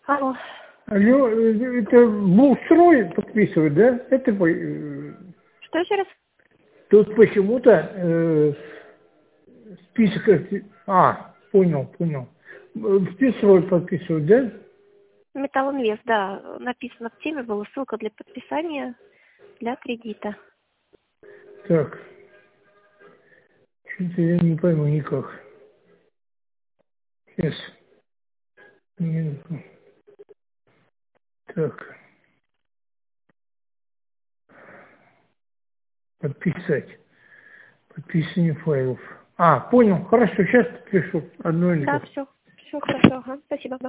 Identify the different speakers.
Speaker 1: Алло.
Speaker 2: Алло, это Булстрой подписывает, да? Это
Speaker 1: Что еще раз?
Speaker 2: тут почему-то список... понял. Списывают, подписывают, да?
Speaker 1: Металлинвест, да. Написано в теме, была ссылка для подписания для кредита.
Speaker 2: Так, что-то я не пойму никак. Сейчас. Минутку. Так, подписать. Подписывание файлов. Понял, хорошо, сейчас подпишу. Одну минуту.
Speaker 1: Да, все хорошо. Ага, спасибо.